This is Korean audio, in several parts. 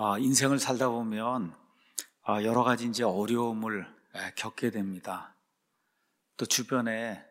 인생을 살다 보면 여러 가지 이제 어려움을 겪게 됩니다. 또 주변에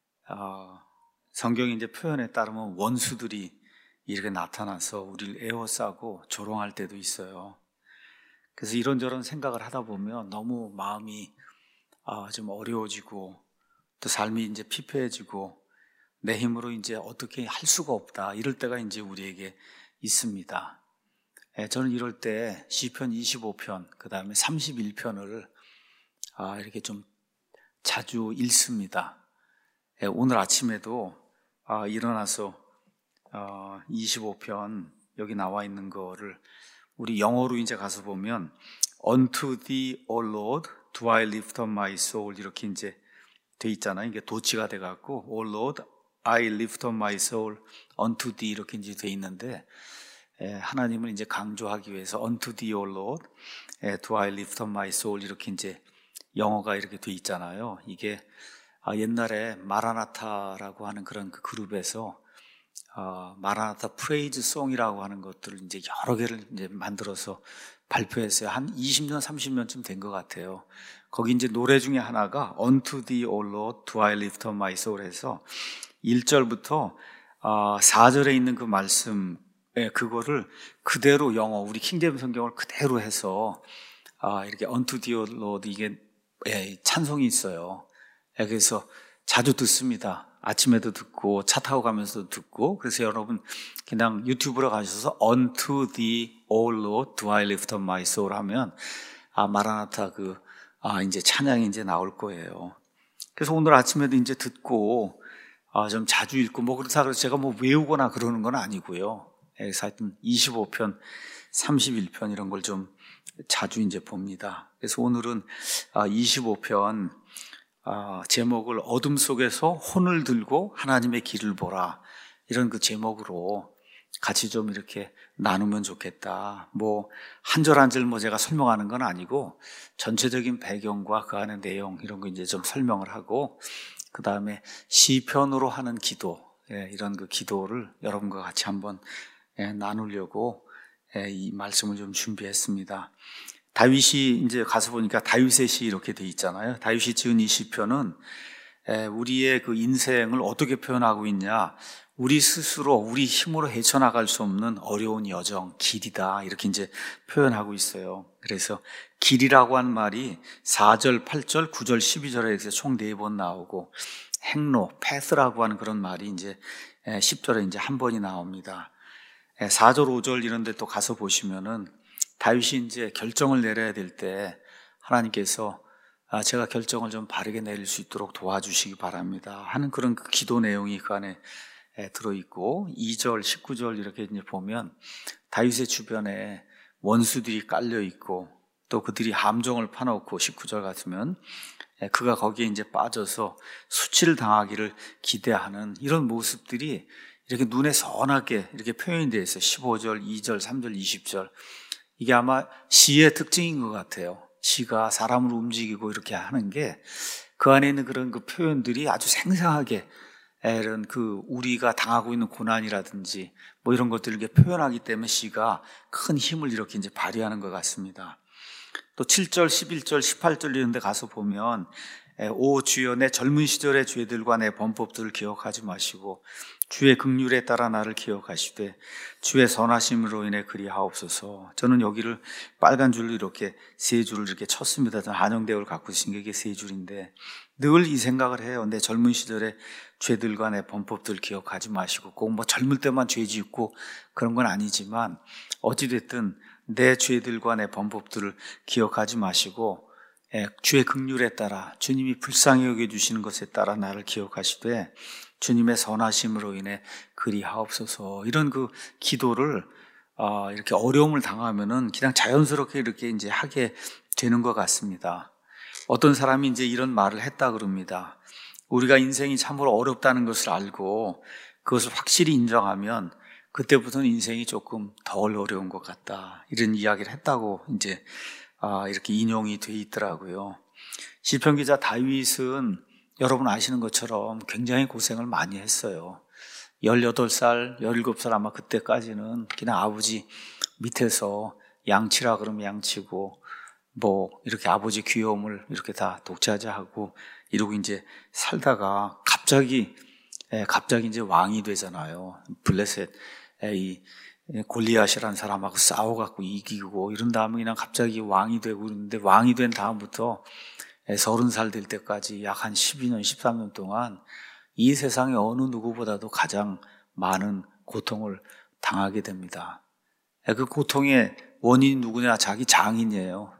성경의 이제 표현에 따르면 원수들이 이렇게 나타나서 우리를 에워싸고 조롱할 때도 있어요. 그래서 이런저런 생각을 하다 보면 너무 마음이 좀 어려워지고 또 삶이 이제 피폐해지고 내 힘으로 이제 어떻게 할 수가 없다, 이럴 때가 이제 우리에게 있습니다. 저는 이럴 때 시편 25편, 그 다음에 31편을 이렇게 좀 자주 읽습니다. 오늘 아침에도 일어나서 25편 여기 나와 있는 거를 우리 영어로 이제 가서 보면 Unto thee, O Lord, do I lift up my soul, 이렇게 이제 돼 있잖아요. 이게 도치가 돼갖고 O Lord, I lift up my soul unto thee 이렇게 이제 돼 있는데, 하나님을 이제 강조하기 위해서 Unto thee, O Lord, do I lift up my soul 이렇게 이제 영어가 이렇게 돼 있잖아요. 이게 옛날에 마라나타라고 하는 그런 그 그룹에서 마라나타 프레이즈 송이라고 하는 것들을 이제 여러 개를 이제 만들어서 발표했어요. 한 20년, 30년쯤 된 것 같아요. 거기 이제 노래 중에 하나가 Unto thee, O Lord, do I lift up my soul 해서 1절부터 4절에 있는 그 말씀, 그거를 그대로 영어, 우리 킹제임 성경을 그대로 해서 이렇게 Unto thee, O Lord, 이게 찬송이 있어요. 그래서 자주 듣습니다. 아침에도 듣고 차 타고 가면서도 듣고. 그래서 여러분 그냥 유튜브로 가셔서 Unto thee, O Lord, do I lift up my soul 하면 마라나타 이제 찬양이 이제 나올 거예요. 그래서 오늘 아침에도 이제 듣고 좀 자주 읽고 뭐 그렇다 그래서 제가 뭐 외우거나 그러는 건 아니고요. 그래서 하여튼 25편, 31편 이런 걸 좀 자주 이제 봅니다. 그래서 오늘은 25편 제목을 어둠 속에서 혼을 들고 하나님의 길을 보라, 이런 그 제목으로 같이 좀 이렇게 나누면 좋겠다. 뭐 한 절 한 절 뭐 제가 설명하는 건 아니고 전체적인 배경과 그 안의 내용 이런 거 이제 좀 설명을 하고, 그 다음에 시편으로 하는 기도, 이런 그 기도를 여러분과 같이 한번 나누려고 이 말씀을 좀 준비했습니다. 다윗이 이제 가서 보니까 다윗의 시 이렇게 돼 있잖아요. 다윗이 지은 이 시편은 우리의 그 인생을 어떻게 표현하고 있냐, 우리 스스로 우리 힘으로 헤쳐나갈 수 없는 어려운 여정, 길이다, 이렇게 이제 표현하고 있어요. 그래서 길이라고 하는 말이 4절, 8절, 9절, 12절에 이렇게 총 4번 나오고, 행로, 패스라고 하는 그런 말이 이제 10절에 이제 한 번이 나옵니다. 4절, 5절 이런 데 또 가서 보시면은 다윗이 이제 결정을 내려야 될 때 하나님께서 제가 결정을 좀 바르게 내릴 수 있도록 도와주시기 바랍니다 하는 그런 그 기도 내용이 그 안에 들어있고, 2절, 19절 이렇게 이제 보면 다윗의 주변에 원수들이 깔려있고 또 그들이 함정을 파놓고, 19절 같으면 그가 거기에 이제 빠져서 수치를 당하기를 기대하는 이런 모습들이 이렇게 눈에 선하게 이렇게 표현이 되어 있어요. 15절, 2절, 3절, 20절. 이게 아마 시의 특징인 것 같아요. 시가 사람을 움직이고 이렇게 하는 게 그 안에 있는 그런 그 표현들이 아주 생생하게 이런 그 우리가 당하고 있는 고난이라든지 뭐 이런 것들을 이렇게 표현하기 때문에 시가 큰 힘을 이렇게 이제 발휘하는 것 같습니다. 또 7절, 11절, 18절 이런 데 가서 보면 오 주여, 내 젊은 시절의 죄들과 내 범법들을 기억하지 마시고 주의 긍휼에 따라 나를 기억하시되 주의 선하심으로 인해 그리하옵소서. 저는 여기를 빨간 줄로 이렇게 3줄을 이렇게 쳤습니다. 저는 한영대학을 갖고 있으신 게 이게 3줄인데 늘 이 생각을 해요. 내 젊은 시절의 죄들과 내 범법들을 기억하지 마시고, 꼭 뭐 젊을 때만 죄 짓고 그런 건 아니지만 어찌됐든 내 죄들과 내 범법들을 기억하지 마시고 주의 긍휼에 따라, 주님이 불쌍히 여겨주시는 것에 따라 나를 기억하시되 주님의 선하심으로 인해 그리하옵소서. 이런 그 기도를 이렇게 어려움을 당하면은 그냥 자연스럽게 이렇게 이제 하게 되는 것 같습니다. 어떤 사람이 이제 이런 말을 했다 그럽니다. 우리가 인생이 참으로 어렵다는 것을 알고 그것을 확실히 인정하면 그때부터는 인생이 조금 덜 어려운 것 같다, 이런 이야기를 했다고 이제 이렇게 인용이 돼 있더라고요. 시편 기자 다윗은 여러분 아시는 것처럼 굉장히 고생을 많이 했어요. 18살, 17살 아마 그때까지는 그냥 아버지 밑에서 양치라 그러면 양치고, 뭐 이렇게 아버지 귀여움을 이렇게 다 독차지하고 이러고 이제 살다가 갑자기 이제 왕이 되잖아요. 블레셋 이 골리앗이라는 사람하고 싸워갖고 이기고 이런 다음에 그냥 갑자기 왕이 되고 그러는데, 왕이 된 다음부터 30살 될 때까지 약 한 12년, 13년 동안 이 세상의 어느 누구보다도 가장 많은 고통을 당하게 됩니다. 그 고통의 원인이 누구냐? 자기 장인이에요.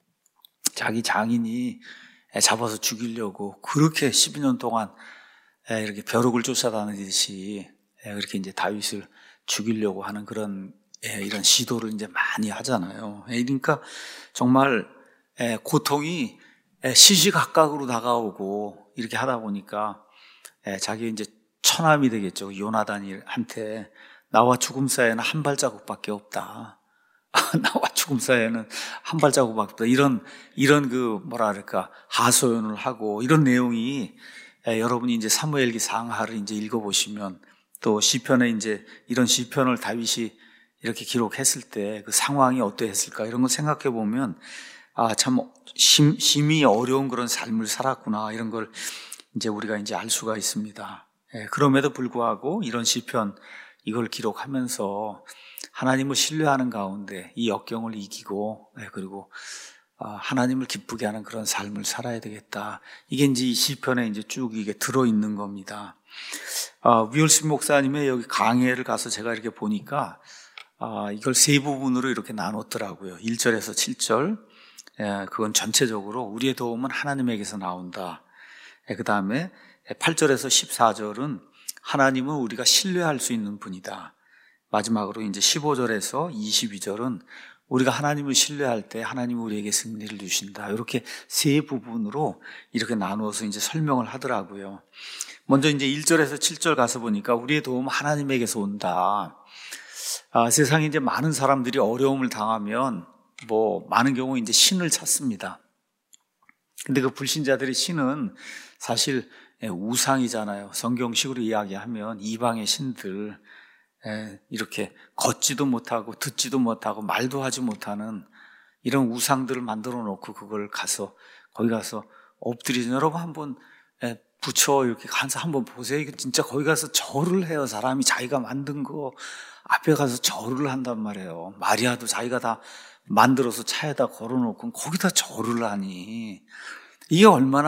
자기 장인이 잡아서 죽이려고 그렇게 12년 동안 이렇게 벼룩을 쫓아다니듯이 그렇게 이제 다윗을 죽이려고 하는 그런 이런 시도를 이제 많이 하잖아요. 그러니까 정말 고통이 시시각각으로 다가오고 이렇게 하다 보니까 자기 이제 처남이 되겠죠. 요나단한테 나와 죽음 사이에는 한 발자국밖에 없다. 나와 죽음 사이에는 한 발자국밖에 없다. 이런 그 뭐랄까 하소연을 하고 이런 내용이 여러분이 이제 사무엘기 상하를 이제 읽어보시면, 또 시편에 이제 이런 시편을 다윗이 이렇게 기록했을 때 그 상황이 어떠했을까 이런 걸 생각해 보면 참 심히 어려운 그런 삶을 살았구나 이런 걸 이제 우리가 이제 알 수가 있습니다. 그럼에도 불구하고 이런 시편 이걸 기록하면서 하나님을 신뢰하는 가운데 이 역경을 이기고 그리고 하나님을 기쁘게 하는 그런 삶을 살아야 되겠다. 이게 이제 이 시편에 이제 쭉 이게 들어있는 겁니다. 위얼스 목사님의 여기 강해를 가서 제가 이렇게 보니까 이걸 세 부분으로 이렇게 나눴더라고요. 1절에서 7절. 그건 전체적으로 우리의 도움은 하나님에게서 나온다. 그 다음에 8절에서 14절은 하나님은 우리가 신뢰할 수 있는 분이다. 마지막으로 이제 15절에서 22절은 우리가 하나님을 신뢰할 때 하나님은 우리에게 승리를 주신다. 이렇게 세 부분으로 이렇게 나누어서 이제 설명을 하더라고요. 먼저 이제 1절에서 7절 가서 보니까 우리의 도움은 하나님에게서 온다. 세상에 이제 많은 사람들이 어려움을 당하면 뭐 많은 경우 이제 신을 찾습니다. 근데 그 불신자들의 신은 사실 우상이잖아요. 성경식으로 이야기하면 이방의 신들, 이렇게 걷지도 못하고 듣지도 못하고 말도 하지 못하는 이런 우상들을 만들어 놓고 그걸 거기 가서 엎드리죠. 여러분 한번 부처 이렇게 가서 한번 보세요. 이게 진짜 거기 가서 절을 해요. 사람이 자기가 만든 거 앞에 가서 절을 한단 말이에요. 마리아도 자기가 다 만들어서 차에다 걸어놓고 거기다 절을 하니 이게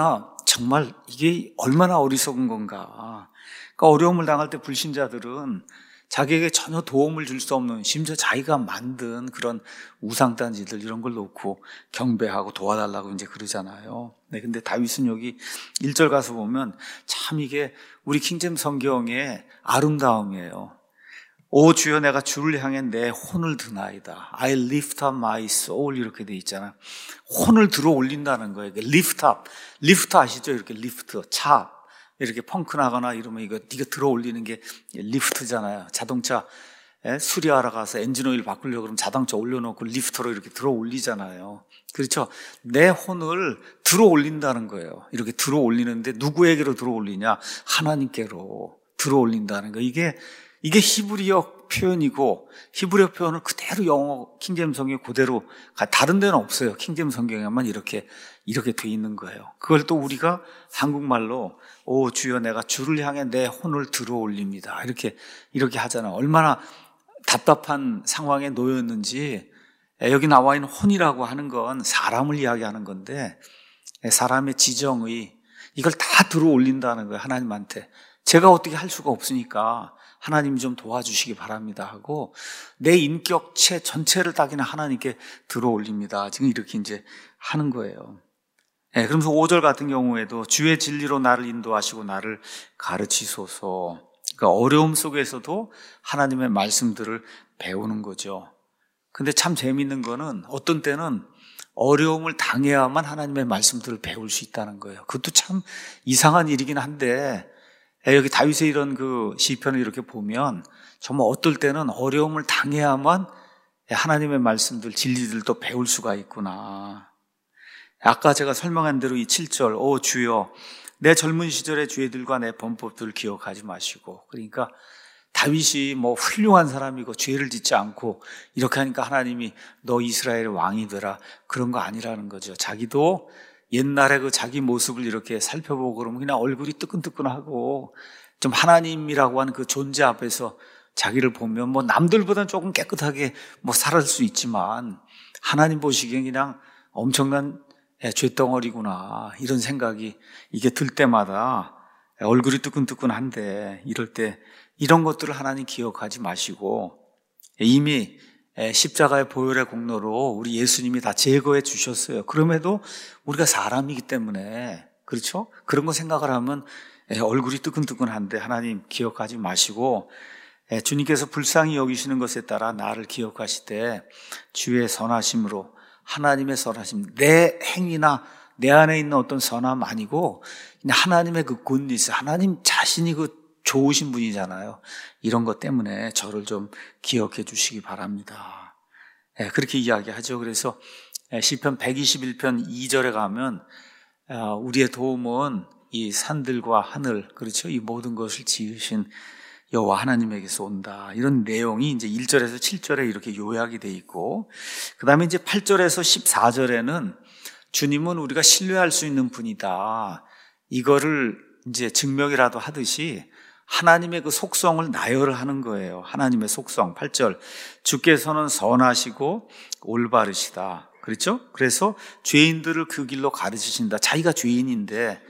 정말 이게 얼마나 어리석은 건가. 그러니까 어려움을 당할 때 불신자들은 자기에게 전혀 도움을 줄 수 없는, 심지어 자기가 만든 그런 우상단지들 이런 걸 놓고 경배하고 도와달라고 이제 그러잖아요. 근데 다윗은 여기 1절 가서 보면 참 이게 우리 킹제임스 성경의 아름다움이에요. 오 주여 내가 주를 향해 내 혼을 드나이다. I lift up my soul 이렇게 돼 있잖아요. 혼을 들어 올린다는 거예요. lift up. 리프트 아시죠? 이렇게 리프트, 차 이렇게 펑크 나거나 이러면 이거 네가 들어 올리는 게 리프트잖아요. 자동차 수리하러 가서 엔진오일 바꾸려고 그러면 자동차 올려놓고 리프트로 이렇게 들어 올리잖아요. 그렇죠? 내 혼을 들어 올린다는 거예요. 이렇게 들어 올리는데 누구에게로 들어 올리냐? 하나님께로 들어 올린다는 거. 이게 히브리어 표현이고, 히브리어 표현을 그대로 영어 킹제임스 성경에 그대로, 다른 데는 없어요. 킹제임스 성경에만 이렇게 돼 있는 거예요. 그걸 또 우리가 한국말로 오 주여 내가 주를 향해 내 혼을 들어 올립니다. 이렇게 하잖아요. 얼마나 답답한 상황에 놓였는지. 여기 나와 있는 혼이라고 하는 건 사람을 이야기하는 건데, 사람의 지정의 이걸 다 들어 올린다는 거예요. 하나님한테. 제가 어떻게 할 수가 없으니까 하나님이 좀 도와주시기 바랍니다 하고 내 인격체 전체를 다 그냥 하나님께 들어 올립니다. 지금 이렇게 이제 하는 거예요. 그러면서 5절 같은 경우에도 주의 진리로 나를 인도하시고 나를 가르치소서. 그러니까 어려움 속에서도 하나님의 말씀들을 배우는 거죠. 근데 참 재미있는 거는 어떤 때는 어려움을 당해야만 하나님의 말씀들을 배울 수 있다는 거예요. 그것도 참 이상한 일이긴 한데, 여기 다윗의 이런 그 시편을 이렇게 보면 정말 어떨 때는 어려움을 당해야만 하나님의 말씀들, 진리들도 배울 수가 있구나. 아까 제가 설명한 대로 이 7절, 오 주여 내 젊은 시절의 죄들과 내 범법들을 기억하지 마시고, 그러니까 다윗이 뭐 훌륭한 사람이고 죄를 짓지 않고 이렇게 하니까 하나님이 너 이스라엘의 왕이 되라, 그런 거 아니라는 거죠. 자기도 옛날에 그 자기 모습을 이렇게 살펴보고 그러면 그냥 얼굴이 뜨끈뜨끈하고 좀 하나님이라고 하는 그 존재 앞에서 자기를 보면 뭐 남들보다는 조금 깨끗하게 뭐 살을 수 있지만 하나님 보시기엔 그냥 엄청난 죄덩어리구나, 이런 생각이 이게 들 때마다 얼굴이 뜨끈뜨끈한데, 이럴 때 이런 것들을 하나님 기억하지 마시고 이미 십자가의 보혈의 공로로 우리 예수님이 다 제거해 주셨어요. 그럼에도 우리가 사람이기 때문에, 그렇죠? 그런 거 생각을 하면 얼굴이 뜨끈뜨끈한데 하나님 기억하지 마시고 주님께서 불쌍히 여기시는 것에 따라 나를 기억하시되 주의 선하심으로, 하나님의 선하심, 내 행위나 내 안에 있는 어떤 선함 아니고 그냥 하나님의 그 굿니스, 하나님 자신이 그 좋으신 분이잖아요. 이런 것 때문에 저를 좀 기억해 주시기 바랍니다. 그렇게 이야기하죠. 그래서 시편 121편 2절에 가면 우리의 도움은 이 산들과 하늘, 그렇죠? 이 모든 것을 지으신 여호와 하나님에게서 온다, 이런 내용이 이제 1절에서 7절에 이렇게 요약이 돼 있고, 그 다음에 이제 8절에서 14절에는 주님은 우리가 신뢰할 수 있는 분이다, 이거를 이제 증명이라도 하듯이 하나님의 그 속성을 나열을 하는 거예요. 하나님의 속성. 8절, 주께서는 선하시고 올바르시다, 그렇죠? 그래서 죄인들을 그 길로 가르치신다. 자기가 죄인인데,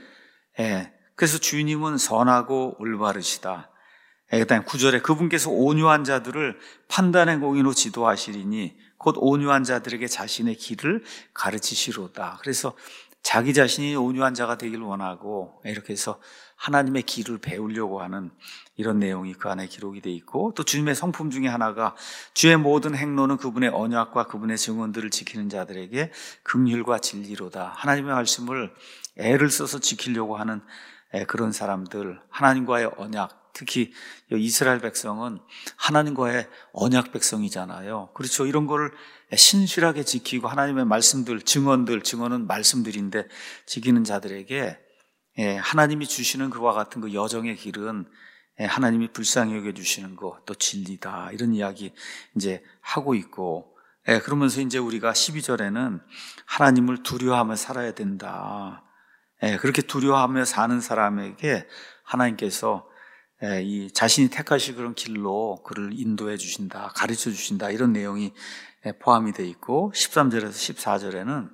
그래서 주님은 선하고 올바르시다. 그다음 9절에 그분께서 온유한 자들을 판단의 공의로 지도하시리니 곧 온유한 자들에게 자신의 길을 가르치시로다. 그래서 자기 자신이 온유한 자가 되길 원하고 이렇게 해서 하나님의 길을 배우려고 하는 이런 내용이 그 안에 기록이 돼 있고, 또 주님의 성품 중에 하나가 주의 모든 행로는 그분의 언약과 그분의 증언들을 지키는 자들에게 긍휼과 진리로다. 하나님의 말씀을 애를 써서 지키려고 하는 그런 사람들, 하나님과의 언약, 특히 이스라엘 백성은 하나님과의 언약 백성이잖아요. 그렇죠. 이런 거를 신실하게 지키고 하나님의 말씀들, 증언은 말씀들인데 지키는 자들에게 하나님이 주시는 그와 같은 그 여정의 길은 하나님이 불쌍히 여겨주시는 것, 또 진리다, 이런 이야기 이제 하고 있고, 그러면서 이제 우리가 12절에는 하나님을 두려워하며 살아야 된다. 그렇게 두려워하며 사는 사람에게 하나님께서 이 자신이 택하실 그런 길로 그를 인도해 주신다, 가르쳐 주신다, 이런 내용이 포함이 되어 있고, 13절에서 14절에는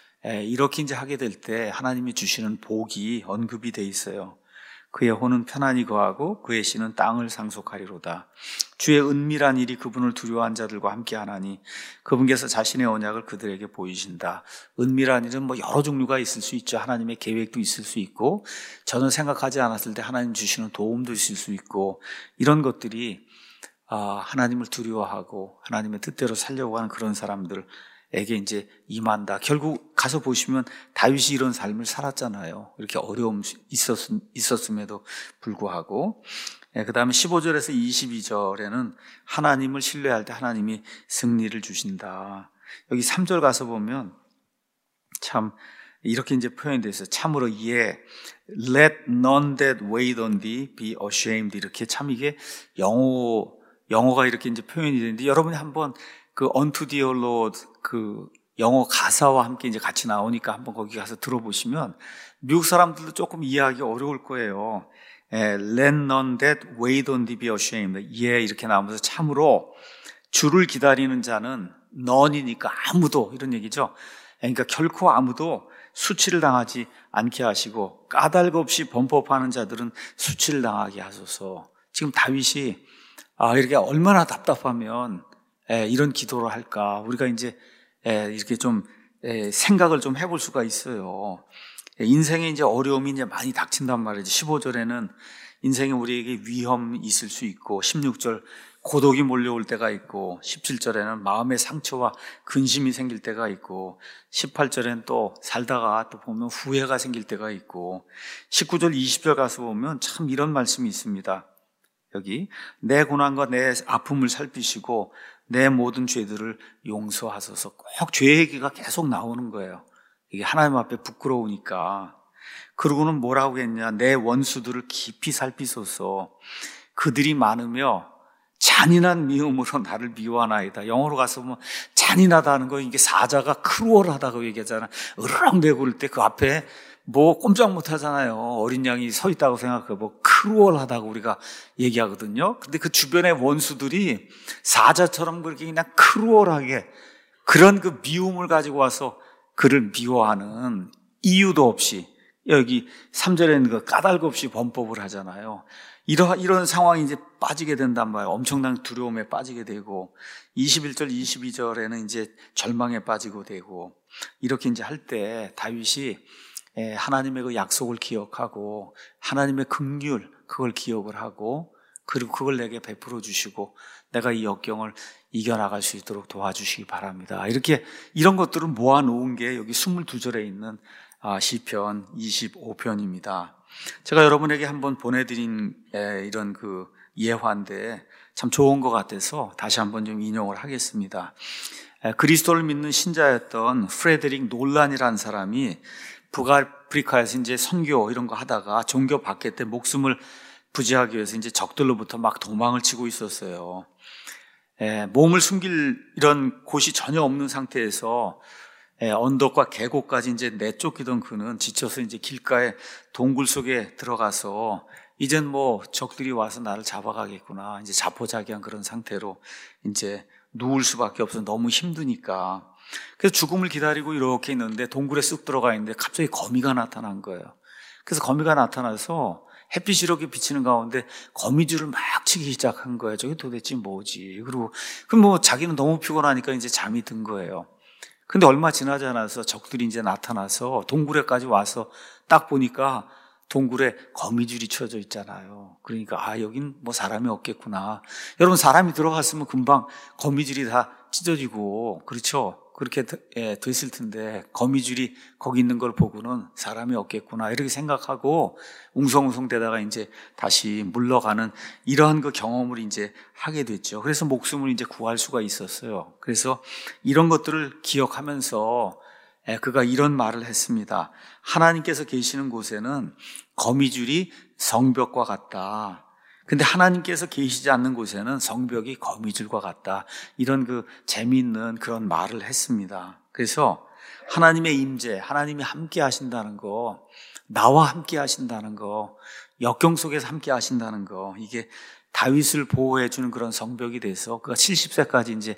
이렇게 이제 하게 될 때 하나님이 주시는 복이 언급이 되어 있어요. 그의 혼은 편안히 거하고 그의 씨는 땅을 상속하리로다. 주의 은밀한 일이 그분을 두려워한 자들과 함께 하나니 그분께서 자신의 언약을 그들에게 보이신다. 은밀한 일은 뭐 여러 종류가 있을 수 있죠. 하나님의 계획도 있을 수 있고, 전혀 생각하지 않았을 때 하나님 주시는 도움도 있을 수 있고, 이런 것들이 하나님을 두려워하고 하나님의 뜻대로 살려고 하는 그런 사람들에게 이제 임한다. 결국 가서 보시면 다윗이 이런 삶을 살았잖아요. 이렇게 어려움이 있었음에도 불구하고. 그 다음에 15절에서 22절에는 하나님을 신뢰할 때 하나님이 승리를 주신다. 여기 3절 가서 보면 참 이렇게 이제 표현이 되어 있어요. 참으로 let none that wait on thee be ashamed. 이렇게 참 이게 영어가 이렇게 이제 표현이 되는데, 여러분이 한번 그 unto thee, O Lord, 그 영어 가사와 함께 이제 같이 나오니까 한번 거기 가서 들어보시면 미국 사람들도 조금 이해하기 어려울 거예요. Let none that wait on thee be ashamed. 이렇게 나오면서 참으로 주를 기다리는 자는 none이니까 아무도, 이런 얘기죠. 그러니까 결코 아무도 수치를 당하지 않게 하시고 까닭 없이 범법하는 자들은 수치를 당하게 하소서. 지금 다윗이 이렇게 얼마나 답답하면 이런 기도를 할까, 우리가 이제 이렇게 좀 생각을 좀 해볼 수가 있어요. 인생에 이제 어려움이 이제 많이 닥친단 말이죠. 15절에는 인생에 우리에게 위험이 있을 수 있고, 16절 고독이 몰려올 때가 있고, 17절에는 마음의 상처와 근심이 생길 때가 있고, 18절에는 또 살다가 또 보면 후회가 생길 때가 있고, 19절 20절 가서 보면 참 이런 말씀이 있습니다. 여기 내 고난과 내 아픔을 살피시고 내 모든 죄들을 용서하소서. 꼭 죄 얘기가 계속 나오는 거예요. 이게 하나님 앞에 부끄러우니까. 그러고는 뭐라고 했냐, 내 원수들을 깊이 살피소서. 그들이 많으며 잔인한 미움으로 나를 미워하나이다. 영어로 가서 보면 잔인하다는 거, 이게 사자가 크루얼하다고 얘기하잖아. 으르렁대고 그럴 때 그 앞에 뭐 꼼짝 못 하잖아요. 어린 양이 서 있다고 생각하고 크루얼하다고 우리가 얘기하거든요. 근데 그 주변의 원수들이 사자처럼 그렇게 그냥 크루얼하게 그런 그 미움을 가지고 와서 그를 미워하는 이유도 없이, 여기 3절에는 그 까닭 없이 범법을 하잖아요. 이런 상황이 이제 빠지게 된단 말이에요. 엄청난 두려움에 빠지게 되고, 21절, 22절에는 이제 절망에 빠지고 되고, 이렇게 이제 할 때 다윗이 하나님의 그 약속을 기억하고, 하나님의 긍휼, 그걸 기억을 하고, 그리고 그걸 내게 베풀어 주시고, 내가 이 역경을 이겨나갈 수 있도록 도와주시기 바랍니다. 이렇게, 이런 것들을 모아놓은 게 여기 22절에 있는 시편 25편입니다. 제가 여러분에게 한번 보내드린 이런 그 예화인데 참 좋은 것 같아서 다시 한번 좀 인용을 하겠습니다. 그리스도를 믿는 신자였던 프레데릭 놀란이라는 사람이 북아프리카에서 이제 선교 이런 거 하다가 종교 받게 때 목숨을 부지하기 위해서 이제 적들로부터 막 도망을 치고 있었어요. 몸을 숨길 이런 곳이 전혀 없는 상태에서 언덕과 계곡까지 이제 내쫓기던 그는 지쳐서 이제 길가에 동굴 속에 들어가서 이젠 뭐 적들이 와서 나를 잡아가겠구나, 이제 자포자기한 그런 상태로 이제 누울 수밖에 없어서 너무 힘드니까. 그래서 죽음을 기다리고 이렇게 있는데 동굴에 쑥 들어가 있는데 갑자기 거미가 나타난 거예요. 그래서 거미가 나타나서 햇빛이 이렇게 비치는 가운데 거미줄을 막 치기 시작한 거예요. 저게 도대체 뭐지? 그리고 그럼 뭐 자기는 너무 피곤하니까 이제 잠이 든 거예요. 근데 얼마 지나지 않아서 적들이 이제 나타나서 동굴에까지 와서 딱 보니까 동굴에 거미줄이 쳐져 있잖아요. 그러니까 여긴 뭐 사람이 없겠구나. 여러분, 사람이 들어갔으면 금방 거미줄이 다 찢어지고, 그렇죠? 그렇게 됐을 텐데 거미줄이 거기 있는 걸 보고는 사람이 없겠구나 이렇게 생각하고 웅성웅성 대다가 이제 다시 물러가는 이러한 그 경험을 이제 하게 됐죠. 그래서 목숨을 이제 구할 수가 있었어요. 그래서 이런 것들을 기억하면서 그가 이런 말을 했습니다. 하나님께서 계시는 곳에는 거미줄이 성벽과 같다. 근데 하나님께서 계시지 않는 곳에는 성벽이 거미줄과 같다. 이런 그 재미있는 그런 말을 했습니다. 그래서 하나님의 임재, 하나님이 함께 하신다는 거, 나와 함께 하신다는 거, 역경 속에서 함께 하신다는 거, 이게 다윗을 보호해 주는 그런 성벽이 돼서 그가 70세까지 이제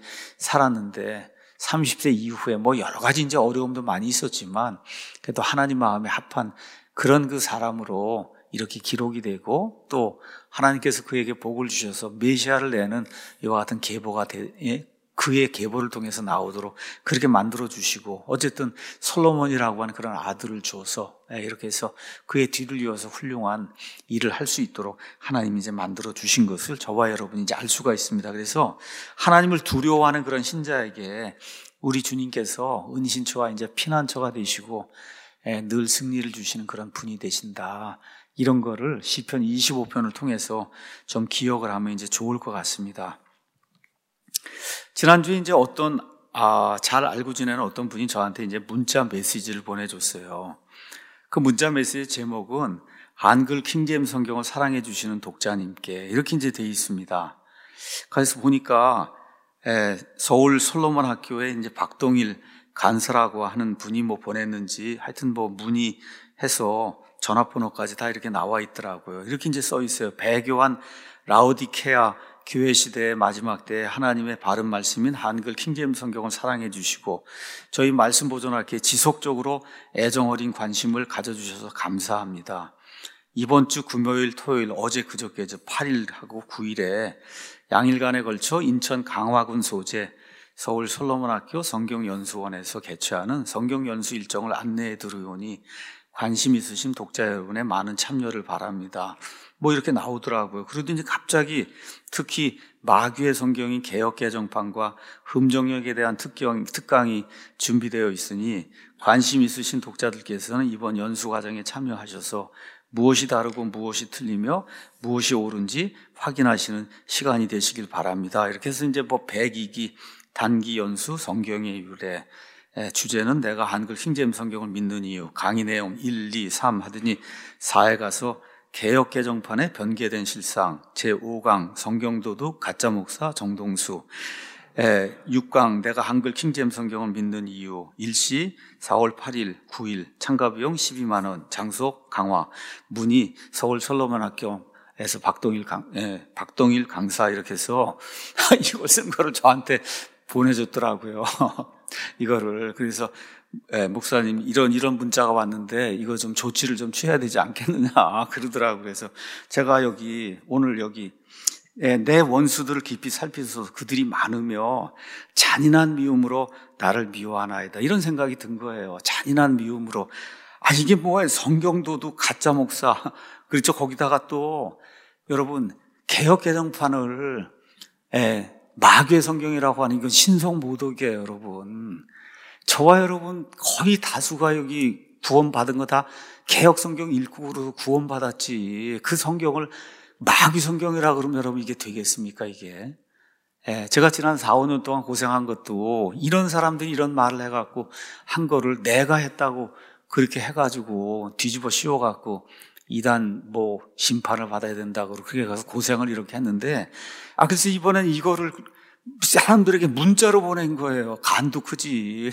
살았는데 30세 이후에 뭐 여러 가지 이제 어려움도 많이 있었지만 그래도 하나님 마음에 합한 그런 그 사람으로 이렇게 기록이 되고, 또 하나님께서 그에게 복을 주셔서 메시아를 내는 이와 같은 계보가 그의 계보를 통해서 나오도록 그렇게 만들어 주시고, 어쨌든 솔로몬이라고 하는 그런 아들을 주어서 이렇게 해서 그의 뒤를 이어서 훌륭한 일을 할 수 있도록 하나님이 이제 만들어 주신 것을 저와 여러분이 이제 알 수가 있습니다. 그래서 하나님을 두려워하는 그런 신자에게 우리 주님께서 은신처와 이제 피난처가 되시고 늘 승리를 주시는 그런 분이 되신다. 이런 거를 시편 25편을 통해서 좀 기억을 하면 이제 좋을 것 같습니다. 지난주에 이제 잘 알고 지내는 어떤 분이 저한테 이제 문자 메시지를 보내줬어요. 그 문자 메시지 제목은 한글 킹제임스 성경을 사랑해 주시는 독자님께 이렇게 이제 되어 있습니다. 그래서 보니까 서울 솔로몬 학교에 이제 박동일 간사라고 하는 분이 뭐 보냈는지 하여튼 뭐 문의해서 전화번호까지 다 이렇게 나와 있더라고요. 이렇게 이제 써 있어요. 배교한 라오디케아 교회 시대의 마지막 때 하나님의 바른 말씀인 한글 킹제임스 성경을 사랑해 주시고 저희 말씀 보존학교에 지속적으로 애정어린 관심을 가져주셔서 감사합니다. 이번 주 금요일, 토요일, 어제 그저께 8일하고 9일에 양일간에 걸쳐 인천 강화군 소재 서울 솔로몬학교 성경연수원에서 개최하는 성경연수 일정을 안내해 드리오니 관심 있으신 독자 여러분의 많은 참여를 바랍니다. 뭐 이렇게 나오더라고요. 그러더니 이제 갑자기 특히 마귀의 성경인 개역개정판과 흠정역에 대한 특강이 준비되어 있으니 관심 있으신 독자들께서는 이번 연수 과정에 참여하셔서 무엇이 다르고 무엇이 틀리며 무엇이 옳은지 확인하시는 시간이 되시길 바랍니다. 이렇게 해서 이제 뭐 102기 단기 연수 성경의 유래, 주제는 내가 한글 킹제임스 성경을 믿는 이유, 강의 내용 1, 2, 3 하더니 4에 가서 개역 개정판에 변개된 실상, 제5강 성경도둑 가짜 목사 정동수, 6강 내가 한글 킹제임스 성경을 믿는 이유, 일시 4월 8일 9일 참가비용 12만 원, 장소 강화, 문의 서울 솔로몬 학교에서 박동일 강사 이렇게 해서 이걸 쓴 거를 저한테 보내줬더라고요. 이거를. 그래서 목사님 이런 문자가 왔는데 이거 좀 조치를 좀 취해야 되지 않겠느냐 그러더라고요. 그래서 제가 오늘 여기 내 원수들을 깊이 살피소서 그들이 많으며 잔인한 미움으로 나를 미워하나이다 이런 생각이 든 거예요. 잔인한 미움으로. 이게 뭐예요? 성경도둑 가짜 목사. 그렇죠. 거기다가 또 여러분 개역 개정판을 마귀의 성경이라고 하는 이건 신성모독이에요. 여러분, 저와 여러분 거의 다수가 여기 구원받은 거 다 개역 성경 읽고 구원받았지, 그 성경을 마귀 성경이라 그러면 여러분 이게 되겠습니까? 이게 제가 지난 4, 5년 동안 고생한 것도 이런 사람들이 이런 말을 해갖고 한 거를 내가 했다고 그렇게 해가지고 뒤집어 씌워갖고 이단 심판을 받아야 된다고 그렇게 가서 고생을 이렇게 했는데, 그래서 이번엔 이거를 사람들에게 문자로 보낸 거예요. 간도 크지.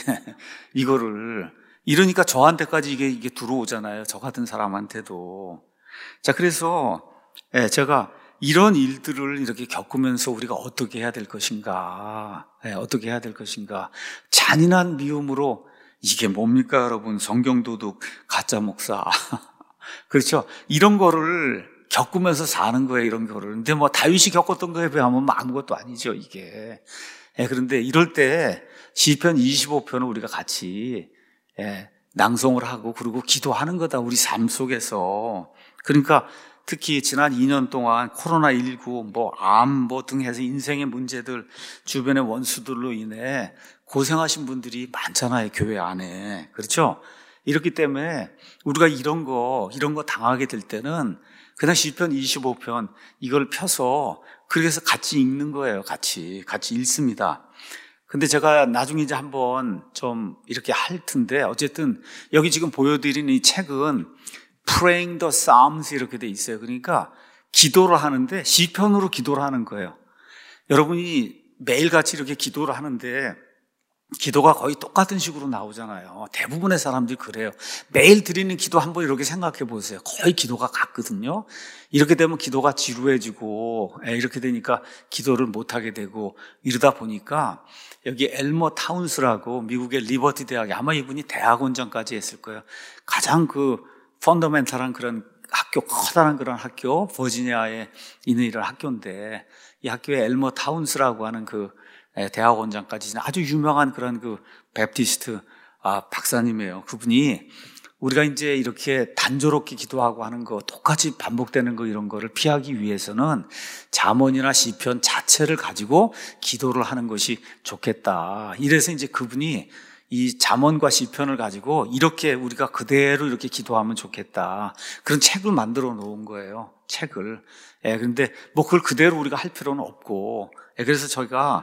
이거를. 이러니까 저한테까지 이게 들어오잖아요. 저 같은 사람한테도. 자, 그래서 제가 이런 일들을 이렇게 겪으면서 우리가 어떻게 해야 될 것인가, 어떻게 해야 될 것인가. 잔인한 미움으로 이게 뭡니까, 여러분? 성경도둑, 가짜 목사. 그렇죠. 이런 거를 겪으면서 사는 거예요, 이런 거를. 근데 다윗이 겪었던 거에 비하면 아무것도 아니죠, 이게. 그런데 이럴 때 시편 25편을 우리가 같이 낭송을 하고 그리고 기도하는 거다, 우리 삶 속에서. 그러니까 특히 지난 2년 동안 코로나19, 암 등 해서 인생의 문제들, 주변의 원수들로 인해 고생하신 분들이 많잖아요, 교회 안에. 그렇죠? 이렇기 때문에 우리가 이런 거 당하게 될 때는 그냥 시편 25편 이걸 펴서 그래서 같이 읽는 거예요. 같이 읽습니다. 근데 제가 나중에 이제 한번 좀 이렇게 할 텐데, 어쨌든 여기 지금 보여드리는 이 책은 Praying the Psalms 이렇게 돼 있어요. 그러니까 기도를 하는데 시편으로 기도를 하는 거예요. 여러분이 매일같이 이렇게 기도를 하는데 기도가 거의 똑같은 식으로 나오잖아요. 대부분의 사람들이 그래요. 매일 드리는 기도 한번 이렇게 생각해 보세요. 거의 기도가 같거든요. 이렇게 되면 기도가 지루해지고, 이렇게 되니까 기도를 못하게 되고, 이러다 보니까 여기 엘머 타운스라고 미국의 리버티 대학에, 아마 이분이 대학원장까지 했을 거예요. 가장 펀더멘탈한 그런 학교, 커다란 그런 학교, 버지니아에 있는 이런 학교인데, 이 학교에 엘머 타운스라고 하는 대학원장까지 아주 유명한 그런 베프티스트 박사님이에요. 그분이 우리가 이제 이렇게 단조롭게 기도하고 하는 거, 똑같이 반복되는 거, 이런 거를 피하기 위해서는 잠언이나 시편 자체를 가지고 기도를 하는 것이 좋겠다. 이래서 이제 그분이 이 잠언과 시편을 가지고 이렇게 우리가 그대로 이렇게 기도하면 좋겠다, 그런 책을 만들어 놓은 거예요. 책을. 그런데 그걸 그대로 우리가 할 필요는 없고, 그래서 저희가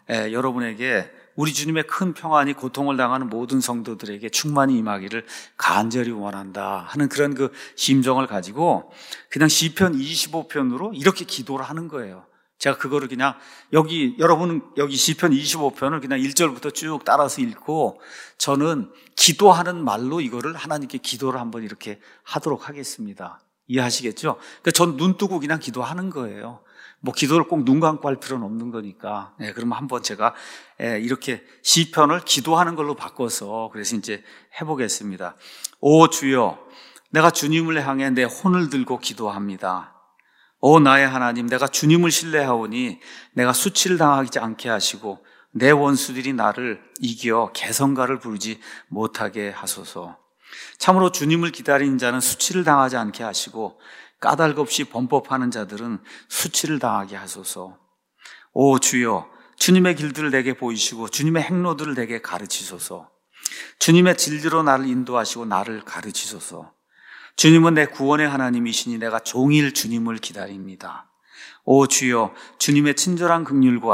여러분에게 우리 주님의 큰 평안이 고통을 당하는 모든 성도들에게 충만히 임하기를 간절히 원한다 하는 그런 심정을 가지고 그냥 시편 25편으로 이렇게 기도를 하는 거예요. 제가 그거를 그냥 여러분은 여기 시편 25편을 그냥 1절부터 쭉 따라서 읽고, 저는 기도하는 말로 이거를 하나님께 기도를 한번 이렇게 하도록 하겠습니다. 이해하시겠죠? 그러니까 전 눈 뜨고 그냥 기도하는 거예요. 기도를 꼭 눈 감고 할 필요는 없는 거니까. 그러면 한번 제가 이렇게 시편을 기도하는 걸로 바꿔서 그래서 이제 해보겠습니다. 오 주여, 내가 주님을 향해 내 혼을 들고 기도합니다. 오 나의 하나님, 내가 주님을 신뢰하오니 내가 수치를 당하지 않게 하시고 내 원수들이 나를 이겨 개성가를 부르지 못하게 하소서. 참으로 주님을 기다리는 자는 수치를 당하지 않게 하시고 까닭 없이 범법하는 자들은 수치를 당하게 하소서. 오 주여, 주님의 길들을 내게 보이시고 주님의 행로들을 내게 가르치소서. 주님의 진리로 나를 인도하시고 나를 가르치소서. 주님은 내 구원의 하나님이시니 내가 종일 주님을 기다립니다. 오 주여, 주님의 친절한 긍휼과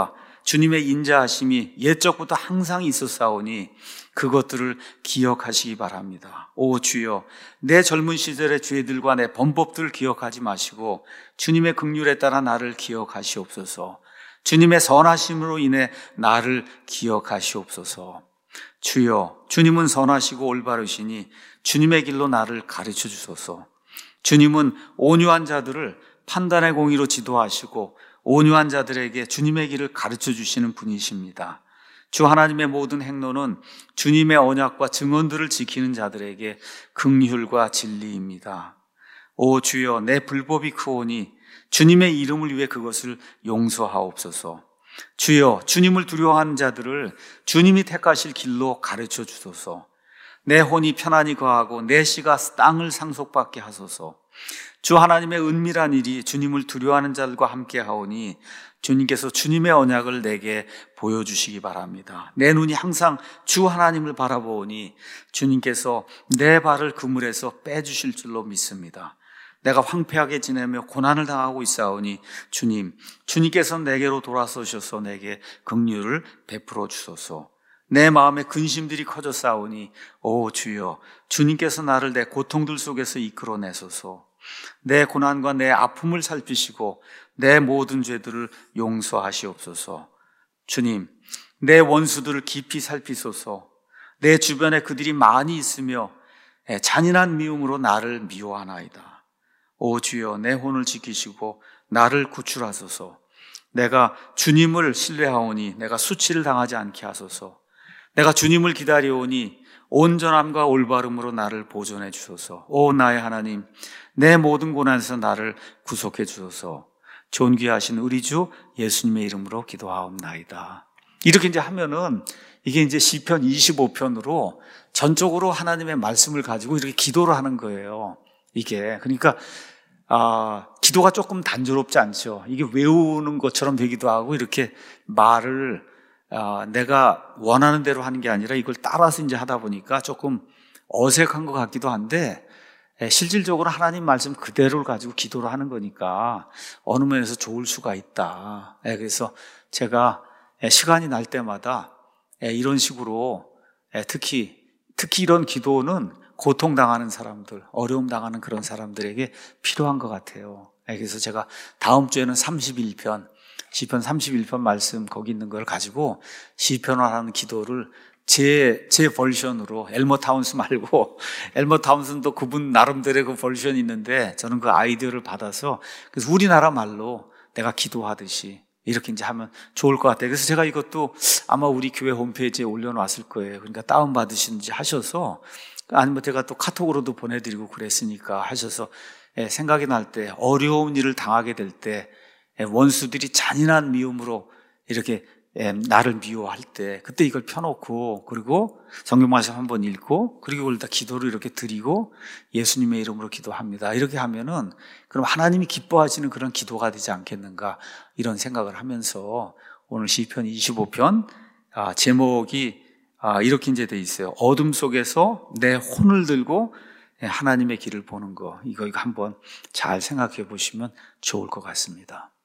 주님의 인자하심이 옛적부터 항상 있었사오니 그것들을 기억하시기 바랍니다. 오 주여, 내 젊은 시절의 죄들과 내 범법들을 기억하지 마시고 주님의 긍휼에 따라 나를 기억하시옵소서. 주님의 선하심으로 인해 나를 기억하시옵소서. 주여, 주님은 선하시고 올바르시니 주님의 길로 나를 가르쳐 주소서. 주님은 온유한 자들을 판단의 공의로 지도하시고 온유한 자들에게 주님의 길을 가르쳐 주시는 분이십니다. 주 하나님의 모든 행로는 주님의 언약과 증언들을 지키는 자들에게 긍휼과 진리입니다. 오 주여, 내 불법이 크오니 주님의 이름을 위해 그것을 용서하옵소서. 주여, 주님을 두려워하는 자들을 주님이 택하실 길로 가르쳐 주소서. 내 혼이 편안히 거하고 내 씨가 땅을 상속받게 하소서. 주 하나님의 은밀한 일이 주님을 두려워하는 자들과 함께 하오니 주님께서 주님의 언약을 내게 보여주시기 바랍니다. 내 눈이 항상 주 하나님을 바라보니 주님께서 내 발을 그물에서 빼주실 줄로 믿습니다. 내가 황폐하게 지내며 고난을 당하고 있사오니 주님께서 내게로 돌아서셔서 내게 긍휼을 베풀어 주소서. 내 마음의 근심들이 커졌사오니 오 주여, 주님께서 나를 내 고통들 속에서 이끌어내소서. 내 고난과 내 아픔을 살피시고 내 모든 죄들을 용서하시옵소서. 주님, 내 원수들을 깊이 살피소서. 내 주변에 그들이 많이 있으며 잔인한 미움으로 나를 미워하나이다. 오 주여, 내 혼을 지키시고 나를 구출하소서. 내가 주님을 신뢰하오니 내가 수치를 당하지 않게 하소서. 내가 주님을 기다려오니 온전함과 올바름으로 나를 보존해 주소서. 오 나의 하나님, 내 모든 고난에서 나를 구속해 주소서. 존귀하신 우리 주 예수님의 이름으로 기도하옵나이다. 이렇게 이제 하면은 이게 이제 시편 25편으로 전적으로 하나님의 말씀을 가지고 이렇게 기도를 하는 거예요. 이게 그러니까 기도가 조금 단조롭지 않죠. 이게 외우는 것처럼 되기도 하고 이렇게 말을 내가 원하는 대로 하는 게 아니라 이걸 따라서 이제 하다 보니까 조금 어색한 것 같기도 한데 실질적으로 하나님 말씀 그대로를 가지고 기도를 하는 거니까 어느 면에서 좋을 수가 있다. 그래서 제가 시간이 날 때마다 이런 식으로 특히 이런 기도는 고통당하는 사람들, 어려움 당하는 그런 사람들에게 필요한 것 같아요. 그래서 제가 다음 주에는 31편, 시편 31편 말씀 거기 있는 걸 가지고 시편화하는 기도를 제 버전으로, 엘머 타운스 말고, 엘머 타운스도 그분 나름대로의 그 버전이 있는데 저는 그 아이디어를 받아서 그래서 우리나라 말로 내가 기도하듯이 이렇게 이제 하면 좋을 것 같아요. 그래서 제가 이것도 아마 우리 교회 홈페이지에 올려놨을 거예요. 그러니까 다운받으시는지 하셔서, 아니면 제가 또 카톡으로도 보내드리고 그랬으니까 하셔서 생각이 날 때, 어려운 일을 당하게 될 때, 원수들이 잔인한 미움으로 이렇게 나를 미워할 때 그때 이걸 펴놓고, 그리고 성경 말씀 한번 읽고, 그리고 그걸 다 기도를 이렇게 드리고 예수님의 이름으로 기도합니다. 이렇게 하면은 그럼 하나님이 기뻐하시는 그런 기도가 되지 않겠는가, 이런 생각을 하면서 오늘 시편 25편 제목이 이렇게 이제 돼 있어요. 어둠 속에서 내 혼을 들고 하나님의 길을 보는 거. 이거 한번 잘 생각해 보시면 좋을 것 같습니다.